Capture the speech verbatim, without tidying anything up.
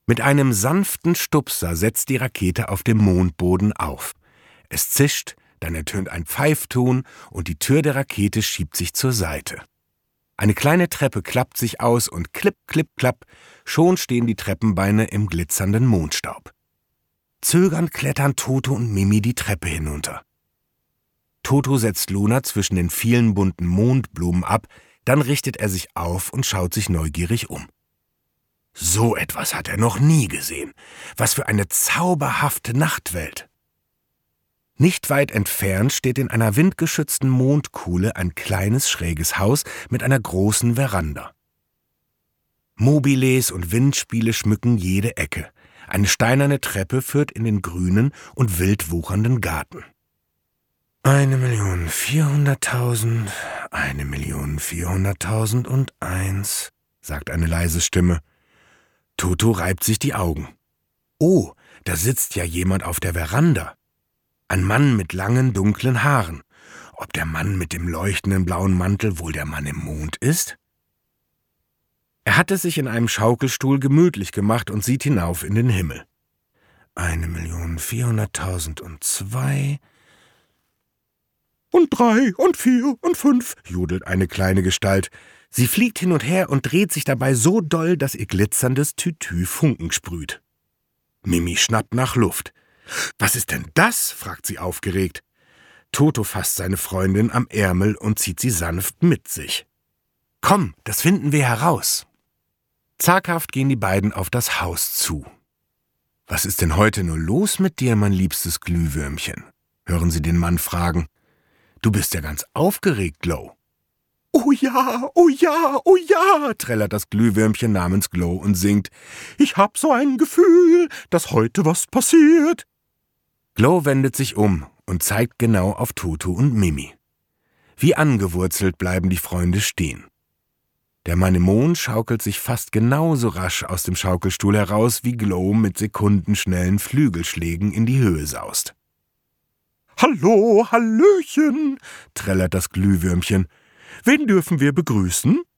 Mit einem sanften Stupser setzt die Rakete auf dem Mondboden auf. Es zischt, dann ertönt ein Pfeifton und die Tür der Rakete schiebt sich zur Seite. Eine kleine Treppe klappt sich aus und klipp, klipp, klapp, schon stehen die Treppenbeine im glitzernden Mondstaub. Zögernd klettern Toto und Mimi die Treppe hinunter. Toto setzt Luna zwischen den vielen bunten Mondblumen ab, dann richtet er sich auf und schaut sich neugierig um. So etwas hat er noch nie gesehen. Was für eine zauberhafte Nachtwelt. Nicht weit entfernt steht in einer windgeschützten Mondkuhle ein kleines, schräges Haus mit einer großen Veranda. Mobiles und Windspiele schmücken jede Ecke. Eine steinerne Treppe führt in den grünen und wild wuchernden Garten. Eine Million vierhunderttausend, eine Million vierhunderttausend und eins, sagt eine leise Stimme. Toto reibt sich die Augen. Oh, da sitzt ja jemand auf der Veranda. Ein Mann mit langen, dunklen Haaren. Ob der Mann mit dem leuchtenden blauen Mantel wohl der Mann im Mond ist? Er hat es sich in einem Schaukelstuhl gemütlich gemacht und sieht hinauf in den Himmel. Eine Million vierhunderttausend und zwei... Und drei und vier und fünf, jodelt eine kleine Gestalt. Sie fliegt hin und her und dreht sich dabei so doll, dass ihr glitzerndes Tütü Funken sprüht. Mimi schnappt nach Luft. »Was ist denn das?« fragt sie aufgeregt. Toto fasst seine Freundin am Ärmel und zieht sie sanft mit sich. »Komm, das finden wir heraus.« Zaghaft gehen die beiden auf das Haus zu. »Was ist denn heute nur los mit dir, mein liebstes Glühwürmchen?« hören sie den Mann fragen. »Du bist ja ganz aufgeregt, Glow.« »Oh ja, oh ja, oh ja«, trällert das Glühwürmchen namens Glow und singt. »Ich hab so ein Gefühl, dass heute was passiert.« Glow wendet sich um und zeigt genau auf Toto und Mimi. Wie angewurzelt bleiben die Freunde stehen. Der Mann im Mond schaukelt sich fast genauso rasch aus dem Schaukelstuhl heraus, wie Glow mit sekundenschnellen Flügelschlägen in die Höhe saust. »Hallo, Hallöchen«, trällert das Glühwürmchen. »Wen dürfen wir begrüßen?«